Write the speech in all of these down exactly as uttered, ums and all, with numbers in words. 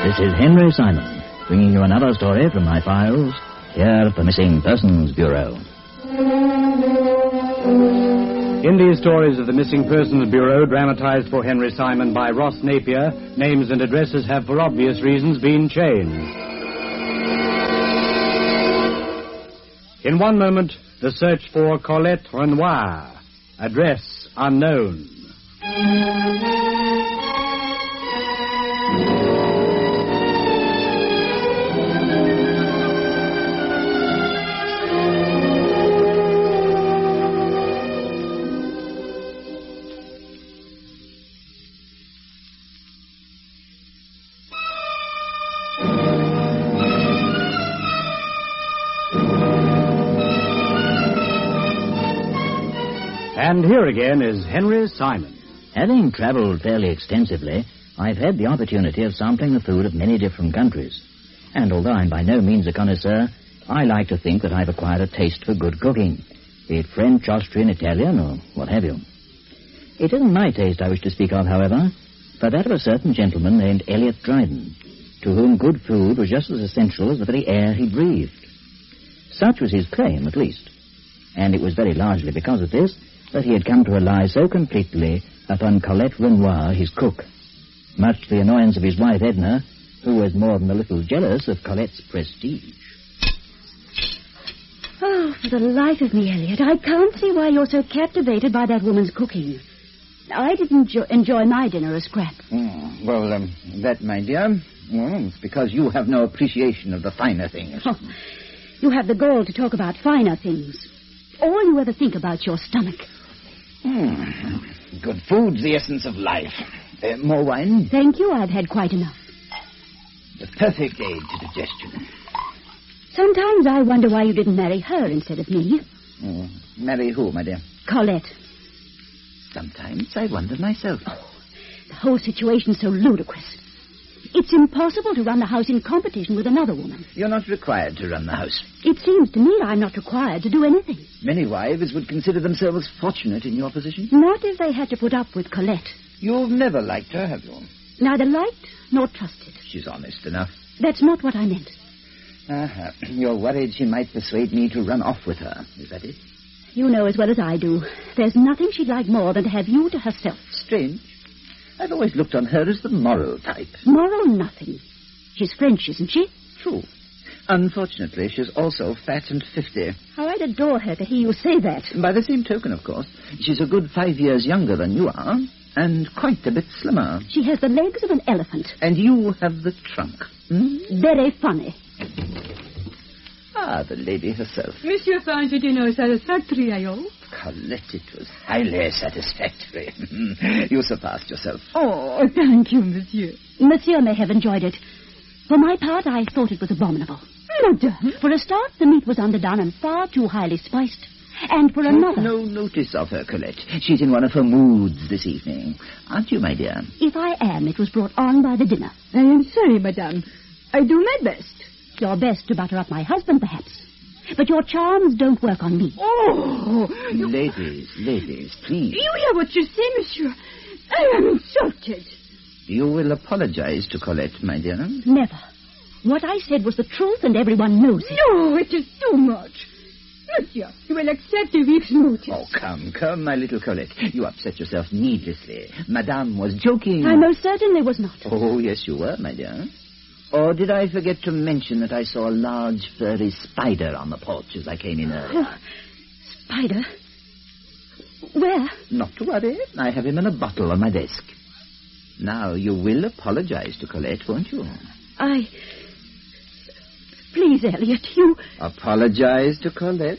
This is Henry Simon, bringing you another story from my files here at the Missing Persons Bureau. In these stories of the Missing Persons Bureau, dramatized for Henry Simon by Ross Napier, names and addresses have, for obvious reasons, been changed. In one moment, the search for Colette Renoir. Address unknown. And here again is Henry Simon. Having travelled fairly extensively, I've had the opportunity of sampling the food of many different countries. And although I'm by no means a connoisseur, I like to think that I've acquired a taste for good cooking, be it French, Austrian, Italian, or what have you. It isn't my taste I wish to speak of, however, but that of a certain gentleman named Elliot Dryden, to whom good food was just as essential as the very air he breathed. Such was his claim, at least. And it was very largely because of this that he had come to rely so completely upon Colette Renoir, his cook, much to the annoyance of his wife Edna, who was more than a little jealous of Colette's prestige. Oh, for the life of me, Elliot, I can't see why you're so captivated by that woman's cooking. I didn't jo- enjoy my dinner a scrap. Oh, well, um, that, my dear, well, it's because you have no appreciation of the finer things. Oh, you have the gall to talk about finer things. All you ever think about your stomach. Hmm. Good food's the essence of life. Uh, more wine? Thank you, I've had quite enough. The perfect aid to digestion. Sometimes I wonder why you didn't marry her instead of me. Oh, marry who, my dear? Colette. Sometimes I wonder myself. Oh, the whole situation's so ludicrous. It's impossible to run the house in competition with another woman. You're not required to run the house. It seems to me I'm not required to do anything. Many wives would consider themselves fortunate in your position. Not if they had to put up with Colette. You've never liked her, have you? Neither liked nor trusted. She's honest enough. That's not what I meant. Uh-huh. You're worried she might persuade me to run off with her. Is that it? You know as well as I do. There's nothing she'd like more than to have you to herself. Strange. I've always looked on her as the moral type. Moral nothing. She's French, isn't she? True. Unfortunately, she's also fat and fifty. How I'd adore her to hear you say that. By the same token, of course, she's a good five years younger than you are, and quite a bit slimmer. She has the legs of an elephant. And you have the trunk. Hmm? Very funny. Ah, the lady herself. Monsieur found your dinner satisfactory, I hope. Colette, it was highly satisfactory. You surpassed yourself. Oh, thank you, monsieur. Monsieur may have enjoyed it. For my part, I thought it was abominable. Madame? For a start, the meat was underdone and far too highly spiced. And for another... No notice of her, Colette. She's in one of her moods this evening. Aren't you, my dear? If I am, it was brought on by the dinner. I am sorry, madame. I do my best. Your best to butter up my husband, perhaps. But your charms don't work on me. Oh! You... Ladies, ladies, please. You hear what you say, monsieur. I am insulted. You will apologize to Colette, my dear. Never. What I said was the truth, and everyone knows it. No, it is too much. Monsieur, you will accept a week's notice. Oh, come, come, my little Colette. You upset yourself needlessly. Madame was joking. I most certainly was not. Oh, yes, you were, my dear. Or did I forget to mention that I saw a large furry spider on the porch as I came in earlier? Oh, spider? Where? Not to worry. I have him in a bottle on my desk. Now, you will apologize to Colette, won't you? I... Please, Elliot, you... Apologize to Colette?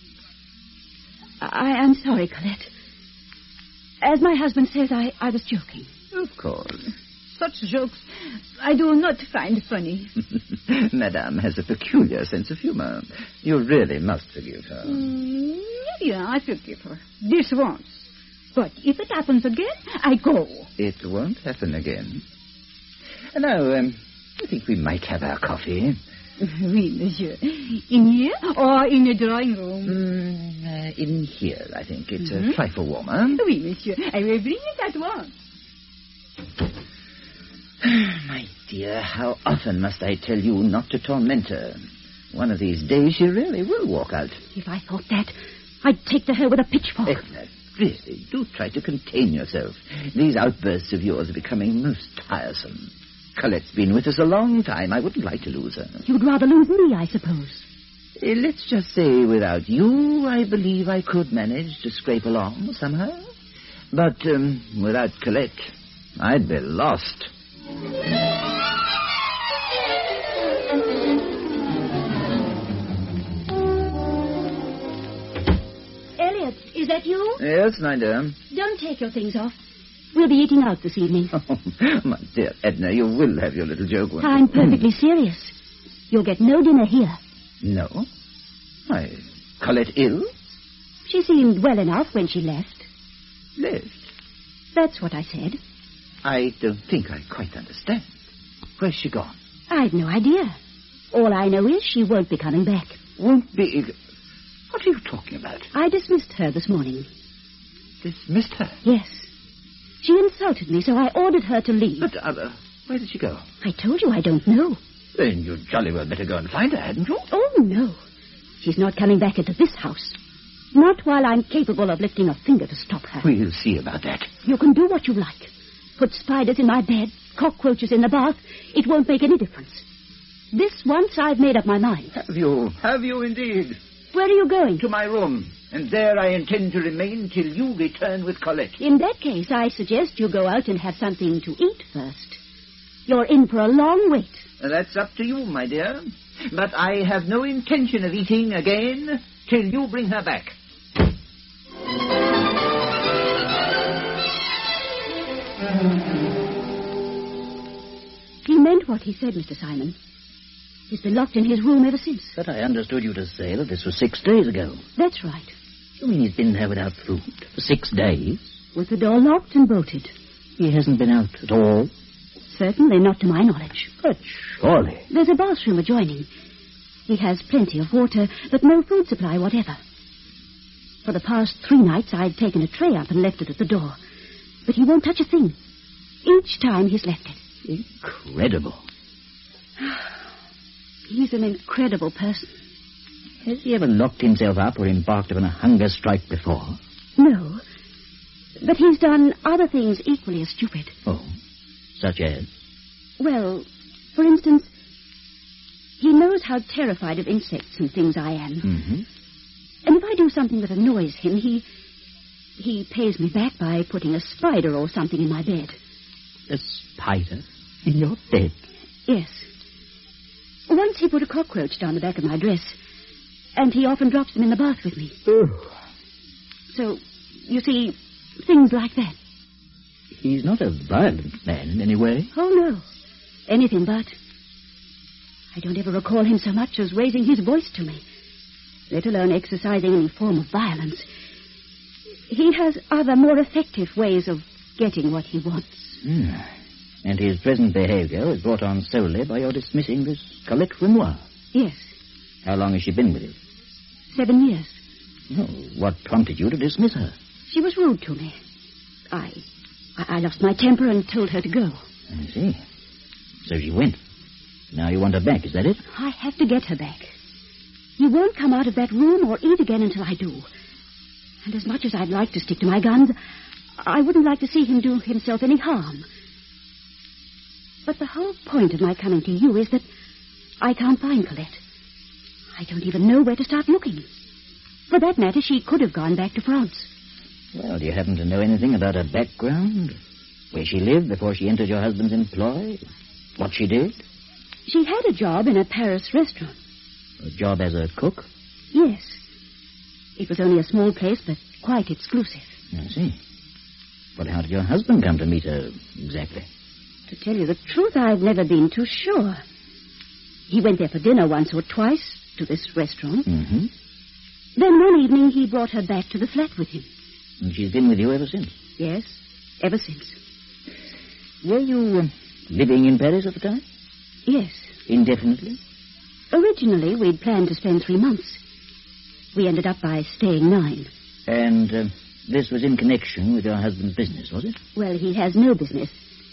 I am sorry, Colette. As my husband says, I, I was joking. Of course. Such jokes I do not find funny. Madame has a peculiar sense of humor. You really must forgive her. Mm, yeah, I forgive her. This once. But if it happens again, I go. It won't happen again. Now, um, I think we might have our coffee. Oui, monsieur. In here or in the drawing room? Mm, uh, in here, I think. It's Mm-hmm. a trifle warmer. Oui, monsieur. I will bring it at once. My dear, how often must I tell you not to torment her? One of these days she really will walk out. If I thought that, I'd take to her with a pitchfork. Edna, really, do try to contain yourself. These outbursts of yours are becoming most tiresome. Colette's been with us a long time. I wouldn't like to lose her. You'd rather lose me, I suppose. Uh, let's just say without you, I believe I could manage to scrape along somehow. But um, without Colette, I'd be lost. Elliot, is that you? Yes, my dear. Don't take your things off. We'll be eating out this evening. Oh, my dear Edna, you will have your little joke. Won't I'm you? perfectly serious. You'll get no dinner here. No? Why, Colette ill? She seemed well enough when she left. Left? That's what I said. I don't think I quite understand. Where's she gone? I've no idea. All I know is she won't be coming back. Won't be... What are you talking about? I dismissed her this morning. Dismissed her? Yes. She insulted me, so I ordered her to leave. But, uh, where did she go? I told you I don't know. Then you'd jolly well better go and find her, hadn't you? Oh, no. She's not coming back into this house. Not while I'm capable of lifting a finger to stop her. We'll see about that. You can do what you like. Put spiders in my bed, cockroaches in the bath. It won't make any difference. This once I've made up my mind. Have you? Have you indeed? Where are you going? To my room. And there I intend to remain till you return with Colette. In that case, I suggest you go out and have something to eat first. You're in for a long wait. That's up to you, my dear. But I have no intention of eating again till you bring her back. He meant what he said, Mister Simon. He's been locked in his room ever since. But I understood you to say that this was six days ago. That's right. You mean he's been there without food for six days? With the door locked and bolted. He hasn't been out at all? Certainly not to my knowledge. But surely... There's a bathroom adjoining. He has plenty of water, but no food supply whatever. For the past three nights, I've taken a tray up and left it at the door. But he won't touch a thing. Each time he's left it. Incredible. He's an incredible person. Has he ever locked himself up or embarked upon a hunger strike before? No. But he's done other things equally as stupid. Oh, such as? Well, for instance, he knows how terrified of insects and things I am. Mm-hmm. And if I do something that annoys him, he... he pays me back by putting a spider or something in my bed. A spider in your bed? Yes. Once he put a cockroach down the back of my dress, and he often drops them in the bath with me. Oh. So, you see, things like that. He's not a violent man in any way. Oh, no. Anything but. I don't ever recall him so much as raising his voice to me, let alone exercising any form of violence. He has other, more effective ways of getting what he wants. Mm. And his present behavior is brought on solely by your dismissing this Colette Renoir. Yes. How long has she been with you? Seven years. Oh, what prompted you to dismiss her? She was rude to me. I, I, I lost my temper and told her to go. I see. So she went. Now you want her back, is that it? I have to get her back. He won't come out of that room or eat again until I do. And as much as I'd like to stick to my guns, I wouldn't like to see him do himself any harm. But the whole point of my coming to you is that I can't find Colette. I don't even know where to start looking. For that matter, she could have gone back to France. Well, do you happen to know anything about her background? Where she lived before she entered your husband's employ? What she did? She had a job in a Paris restaurant. A job as a cook? Yes. It was only a small place, but quite exclusive. I see. But how did your husband come to meet her exactly? To tell you the truth, I've never been too sure. He went there for dinner once or twice, to this restaurant. Mm-hmm. Then one evening he brought her back to the flat with him. And she's been with you ever since? Yes, ever since. Were you uh, living in Paris at the time? Yes. Indefinitely? Originally, we'd planned to spend three months. We ended up by staying nine. And uh, this was in connection with your husband's business, was it? Well, he has no business.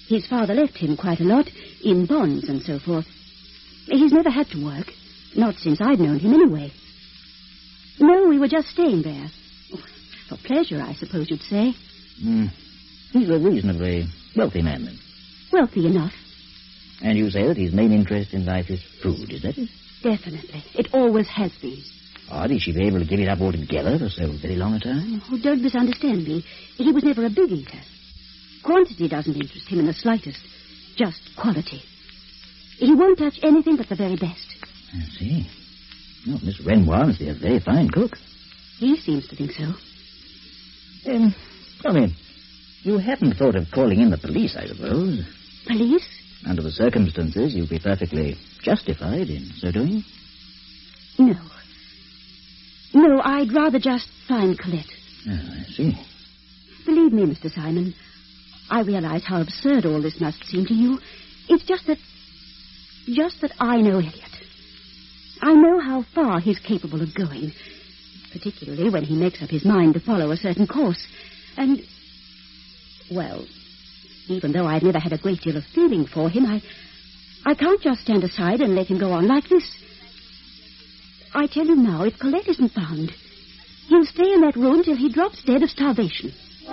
His father left him quite a lot, in bonds and so forth. He's never had to work, not since I've known him anyway. No, we were just staying there. For pleasure, I suppose you'd say. Mm. He's a reasonably wealthy man, then. Wealthy enough. And you say that his main interest in life is food, is that it? Definitely. It always has been. Odd he should be able to give it up altogether for so very long a time. Oh, don't misunderstand me. He was never a big eater. Quantity doesn't interest him in the slightest. Just quality. He won't touch anything but the very best. I see. Well, Miss Renoir must be a very fine cook. He seems to think so. Um, I mean, you haven't thought of calling in the police, I suppose. Police? Under the circumstances, you'd be perfectly justified in so doing. No. No, I'd rather just find Colette. Oh, I see. Believe me, Mister Simon, I realize how absurd all this must seem to you. It's just that... Just that I know Elliot. I know how far he's capable of going, particularly when he makes up his mind to follow a certain course. And, well, even though I've never had a great deal of feeling for him, I, I can't just stand aside and let him go on like this. I tell you now, if Colette isn't found, he'll stay in that room till he drops dead of starvation.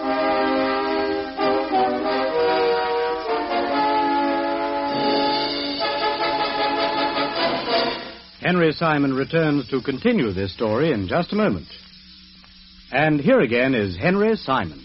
Henry Simon returns to continue this story in just a moment. And here again is Henry Simon.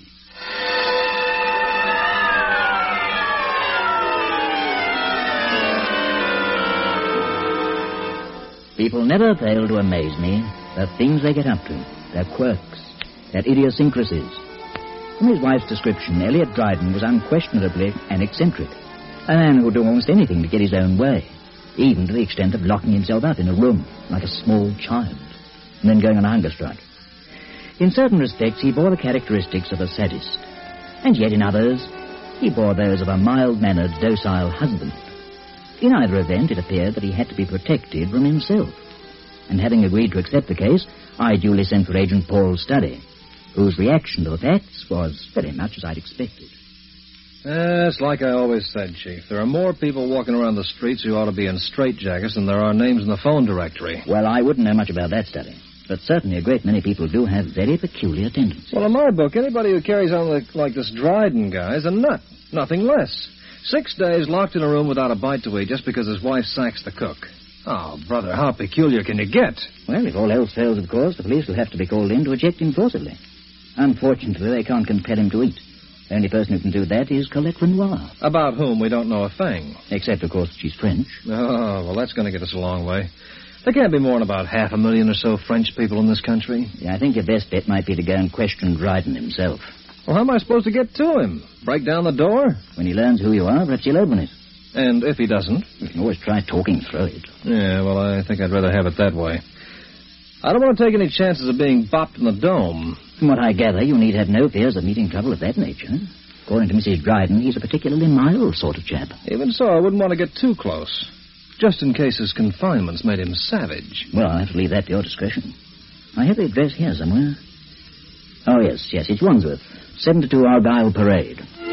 People never fail to amaze me, the things they get up to, their quirks, their idiosyncrasies. From his wife's description, Elliot Dryden was unquestionably an eccentric, a man who would do almost anything to get his own way, even to the extent of locking himself up in a room like a small child, and then going on a hunger strike. In certain respects, he bore the characteristics of a sadist, and yet in others, he bore those of a mild-mannered, docile husband. In either event, it appeared that he had to be protected from himself. And having agreed to accept the case, I duly sent for Agent Paul Studdy, whose reaction to the facts was very much as I'd expected. Uh, it's like I always said, Chief. There are more people walking around the streets who ought to be in straitjackets than there are names in the phone directory. Well, I wouldn't know much about that, Studdy. But certainly a great many people do have very peculiar tendencies. Well, in my book, anybody who carries on like, like this Dryden guy is a nut. Nothing less. Six days locked in a room without a bite to eat just because his wife sacks the cook. Oh, brother, how peculiar can you get? Well, if all else fails, of course, the police will have to be called in to eject him forcibly. Unfortunately, they can't compel him to eat. The only person who can do that is Colette Renoir. About whom we don't know a thing. Except, of course, that she's French. Oh, well, that's going to get us a long way. There can't be more than about half a million or so French people in this country. Yeah, I think your best bet might be to go and question Dryden himself. Well, how am I supposed to get to him? Break down the door? When he learns who you are, perhaps he'll open it. And if he doesn't? You can always try talking through it. Yeah, well, I think I'd rather have it that way. I don't want to take any chances of being bopped in the dome. From what I gather, you need have no fears of meeting trouble of that nature. According to Missus Dryden, he's a particularly mild sort of chap. Even so, I wouldn't want to get too close. Just in case his confinements made him savage. Well, I'll have to leave that to your discretion. I have the address here somewhere. Oh, yes, yes, it's Wandsworth. seventy-two Argyle Parade.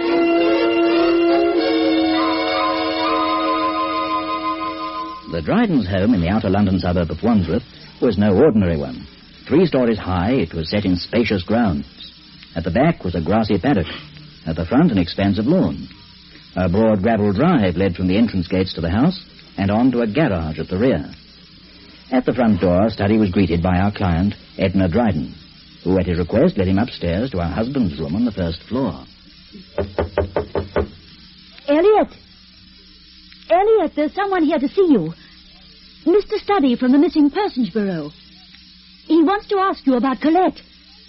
The Drydens' home in the outer London suburb of Wandsworth was no ordinary one. Three stories high, it was set in spacious grounds. At the back was a grassy paddock. At the front, an expanse of lawn. A broad gravel drive led from the entrance gates to the house and on to a garage at the rear. At the front door, Studdy was greeted by our client, Edna Dryden, who, at his request, led him upstairs to her husband's room on the first floor. Elliot! Elliot, there's someone here to see you. Mister Studdy from the Missing Persons Bureau. He wants to ask you about Colette.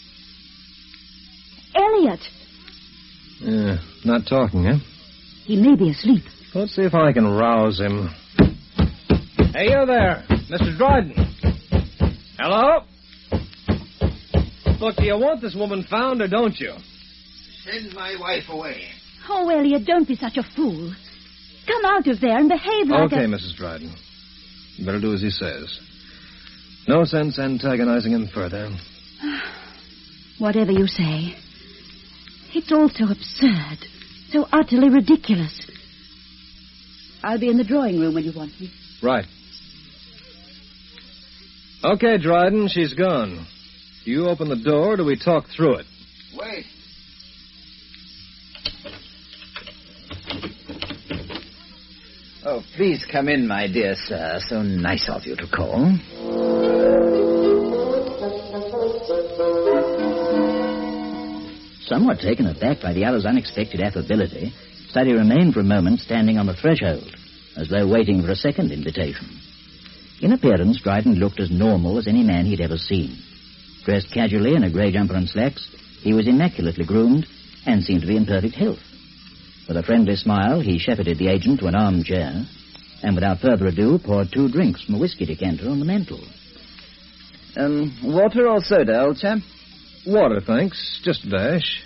Elliot! Yeah, not talking, eh? He may be asleep. Let's see if I can rouse him. Hey, you there, Mister Dryden. Hello? Look, do you want this woman found or don't you? Send my wife away. Oh, Elliot, don't be such a fool. Come out of there and behave like okay, a... Missus Dryden. You better do as he says. No sense antagonizing him further. Whatever you say. It's all so absurd. So utterly ridiculous. I'll be in the drawing room when you want me. Right. Okay, Dryden, she's gone. You open the door, or do we talk through it? Wait. Oh, please come in, my dear sir. So nice of you to call. Somewhat taken aback by the other's unexpected affability, Study remained for a moment standing on the threshold, as though waiting for a second invitation. In appearance, Dryden looked as normal as any man he'd ever seen. Dressed casually in a grey jumper and slacks, he was immaculately groomed and seemed to be in perfect health. With a friendly smile, he shepherded the agent to an armchair, and without further ado poured two drinks from a whiskey decanter on the mantel. Um, water or soda, old chap? Water, thanks. Just a dash.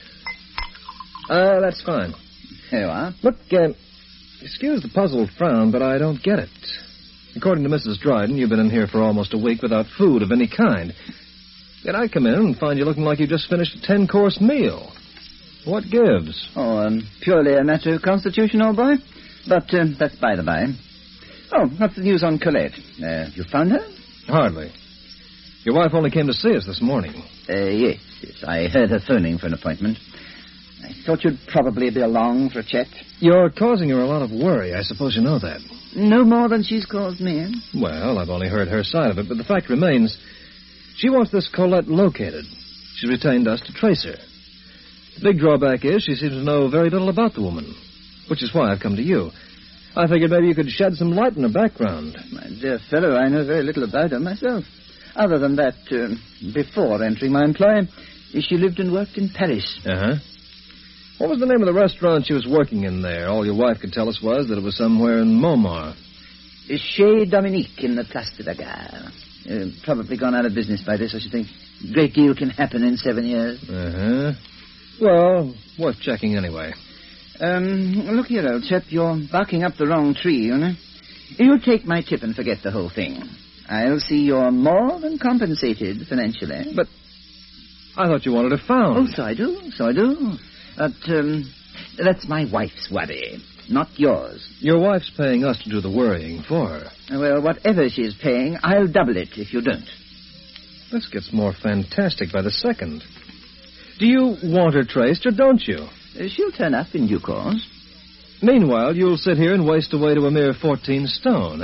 Uh, that's fine. Here you are. Look, uh, excuse the puzzled frown, but I don't get it. According to Missus Dryden, you've been in here for almost a week without food of any kind. Yet I come in and find you looking like you just finished a ten-course meal. What gives? Oh, um, purely a matter of constitution, old boy. But uh, that's by the by. Oh, what's the news on Colette? Uh, you found her? Hardly. Your wife only came to see us this morning. Uh, yes, yes. I heard her phoning for an appointment. I thought you'd probably be along for a chat. You're causing her a lot of worry. I suppose you know that. No more than she's caused me. Well, I've only heard her side of it, but the fact remains, she wants this Colette located. She's retained us to trace her. The big drawback is she seems to know very little about the woman, which is why I've come to you. I figured maybe you could shed some light on her background. My dear fellow, I know very little about her myself. Other than that, uh, before entering my employ, she lived and worked in Paris. Uh-huh. What was the name of the restaurant she was working in there? All your wife could tell us was that it was somewhere in Montmartre. Chez Dominique in the Place de la Gare. Uh, probably gone out of business by this, I should think. Great deal can happen in seven years. Uh-huh. Well, worth checking anyway. Um, look here, old chap, you're barking up the wrong tree, you know. You take my tip and forget the whole thing. I'll see you're more than compensated financially. But I thought you wanted her found. Oh, so I do, so I do. But, um, that's my wife's worry, not yours. Your wife's paying us to do the worrying for her. Well, whatever she's paying, I'll double it if you don't. This gets more fantastic by the second. Do you want her traced, or don't you? Uh, she'll turn up in due course. Meanwhile, you'll sit here and waste away to a mere fourteen stone,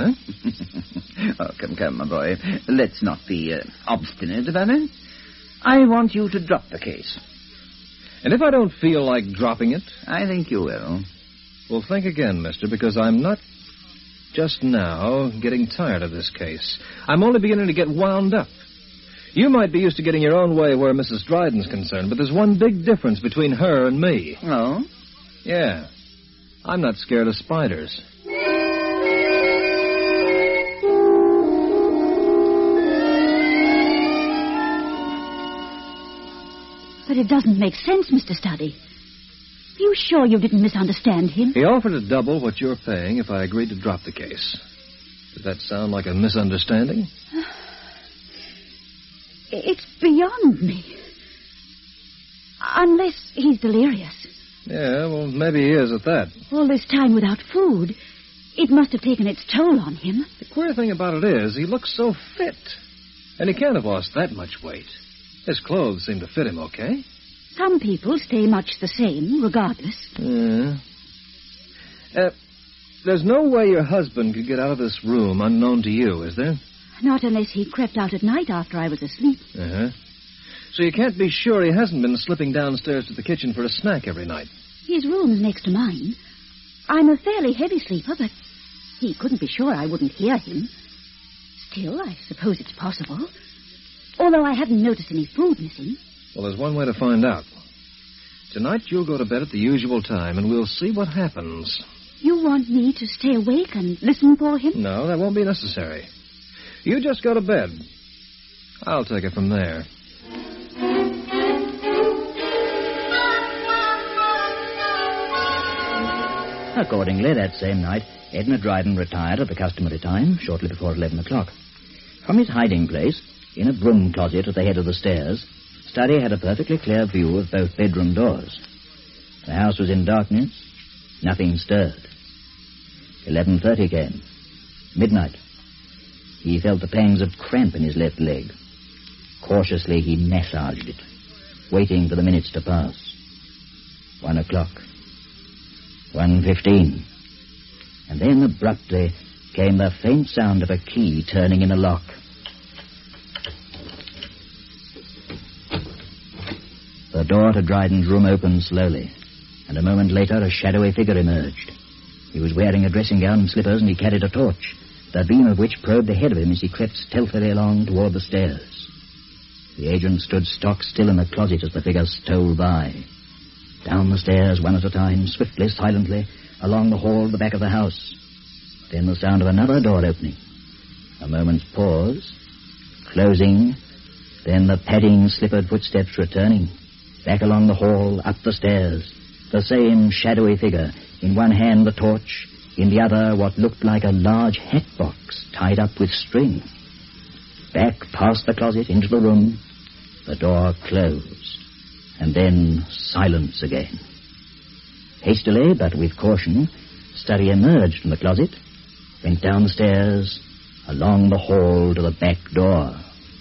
eh? Oh, come, come, my boy. Let's not be uh, obstinate about it. I want you to drop the case. And if I don't feel like dropping it? I think you will. Well, think again, mister, because I'm not, just now, getting tired of this case. I'm only beginning to get wound up. You might be used to getting your own way where Missus Dryden's concerned, but there's one big difference between her and me. Oh? Yeah. I'm not scared of spiders. But it doesn't make sense, Mister Study. Are you sure you didn't misunderstand him? He offered to double what you're paying if I agreed to drop the case. Does that sound like a misunderstanding? It's beyond me. Unless he's delirious. Yeah, well, maybe he is at that. All this time without food, it must have taken its toll on him. The queer thing about it is he looks so fit. And he can't have lost that much weight. His clothes seem to fit him okay. Some people stay much the same, regardless. Yeah. Uh, there's no way your husband could get out of this room unknown to you, is there? Not unless he crept out at night after I was asleep. Uh-huh. So you can't be sure he hasn't been slipping downstairs to the kitchen for a snack every night. His room's next to mine. I'm a fairly heavy sleeper, but he couldn't be sure I wouldn't hear him. Still, I suppose it's possible. Although I haven't noticed any food missing. Well, there's one way to find out. Tonight you'll go to bed at the usual time, and we'll see what happens. You want me to stay awake and listen for him? No, that won't be necessary. You just go to bed. I'll take it from there. Accordingly, that same night, Edna Dryden retired at the customary time, shortly before eleven o'clock. From his hiding place, in a broom closet at the head of the stairs, Study had a perfectly clear view of both bedroom doors. The house was in darkness, Nothing stirred. eleven thirty came. Midnight. He felt the pangs of cramp in his left leg. Cautiously he massaged it, waiting for the minutes to pass. One o'clock. One fifteen. And then abruptly came the faint sound of a key turning in a lock. The door to Dryden's room opened slowly, and a moment later a shadowy figure emerged. He was wearing a dressing gown and slippers, and he carried a torch, the beam of which probed ahead of him as he crept stealthily along toward the stairs. The agent stood stock still in the closet as the figure stole by. Down the stairs, one at a time, swiftly, silently, along the hall at the back of the house. Then the sound of another door opening. A moment's pause. Closing. Then the padding, slippered footsteps returning. Back along the hall, up the stairs. The same shadowy figure. In one hand the torch. In the other what looked like a large hat box tied up with string. Back past the closet into the room. The door closed. And then silence again. Hastily, but with caution, Sturry emerged from the closet, went down the stairs, along the hall to the back door.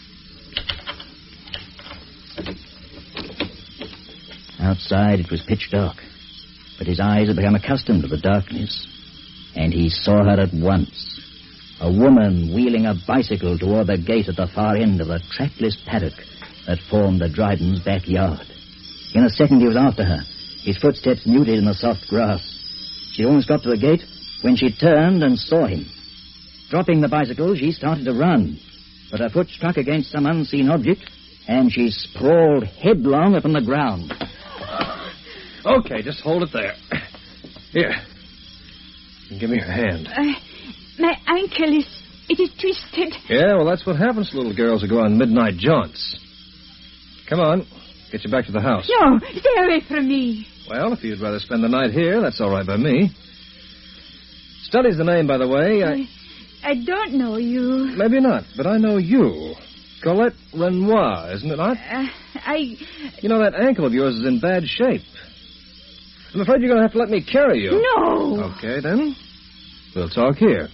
Outside it was pitch dark, but his eyes had become accustomed to the darkness, and he saw her at once. A woman wheeling a bicycle toward the gate at the far end of the trackless paddock that formed the Dryden's backyard. In a second he was after her, his footsteps muted in the soft grass. She almost got to the gate when she turned and saw him. Dropping the bicycle, she started to run, but her foot struck against some unseen object, and she sprawled headlong upon the ground. Okay, just hold it there. Here. Give me your hand. Uh, my ankle is... it is twisted. Yeah, well, that's what happens to little girls who go on midnight jaunts. Come on. Get you back to the house. No, stay away from me. Well, if you'd rather spend the night here, that's all right by me. Study's the name, by the way. I... I, I don't know you. Maybe not, but I know you. Colette Renoir, isn't it not? Uh, I... You know, that ankle of yours is in bad shape. I'm afraid you're going to have to let me carry you. No. Okay, then. We'll talk here.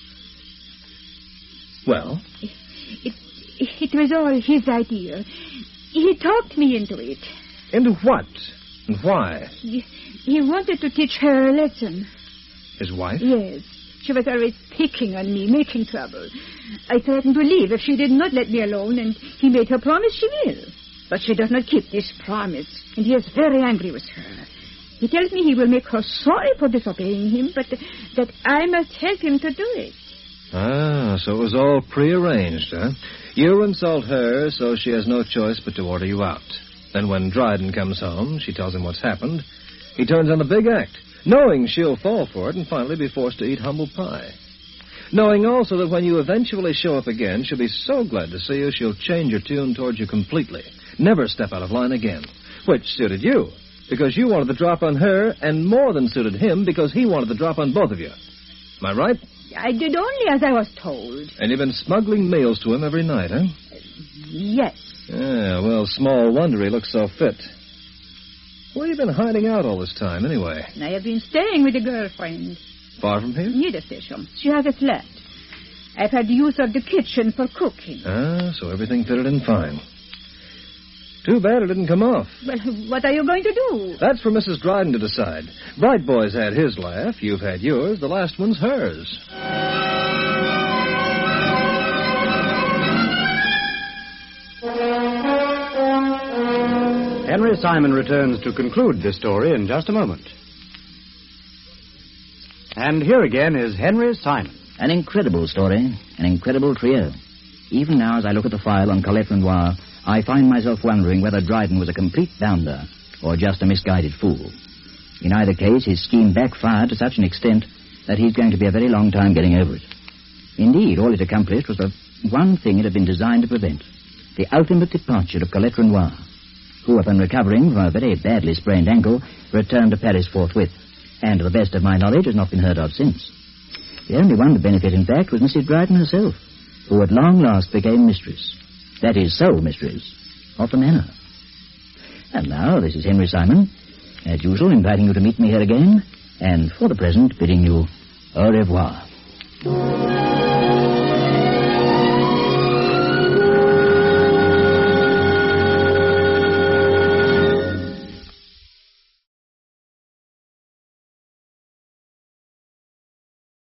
Well? It, it was all his idea. He talked me into it. Into what? And why? He, he wanted to teach her a lesson. His wife? Yes. She was always picking on me, making trouble. I threatened to leave if she did not let me alone, and he made her promise she will. But she does not keep this promise, and he is very angry with her. He tells me he will make her sorry for disobeying him, but that I must help him to do it. Ah, so it was all prearranged, huh? You insult her, so she has no choice but to order you out. Then when Dryden comes home, she tells him what's happened. He turns on the big act, knowing she'll fall for it and finally be forced to eat humble pie. Knowing also that when you eventually show up again, she'll be so glad to see you, she'll change her tune towards you completely. Never step out of line again. Which suited you, because you wanted the drop on her, and more than suited him, because he wanted the drop on both of you. Am I right? I did only as I was told. And you've been smuggling meals to him every night, huh? Yes. Yeah, well, small wonder he looks so fit. Where have you been hiding out all this time, anyway? I have been staying with a girlfriend. Far from here? Near the station. She has a flat. I've had use of the kitchen for cooking. Ah, so everything fitted in fine. Too bad it didn't come off. Well, what are you going to do? That's for Missus Dryden to decide. Bright Boy's had his laugh. You've had yours. The last one's hers. Henry Simon returns to conclude this story in just a moment. And here again is Henry Simon. An incredible story, an incredible trio. Even now, as I look at the file on Colette Renoir, I find myself wondering whether Dryden was a complete bounder or just a misguided fool. In either case, his scheme backfired to such an extent that he's going to be a very long time getting over it. Indeed, all it accomplished was the one thing it had been designed to prevent, the ultimate departure of Colette Renoir, who, upon recovering from a very badly sprained ankle, returned to Paris forthwith, and to the best of my knowledge has not been heard of since. The only one to benefit, in fact, was Missus Dryden herself, who at long last became mistress. That is, sole mistress of the manor. And now, this is Henry Simon, as usual, inviting you to meet me here again and for the present bidding you au revoir.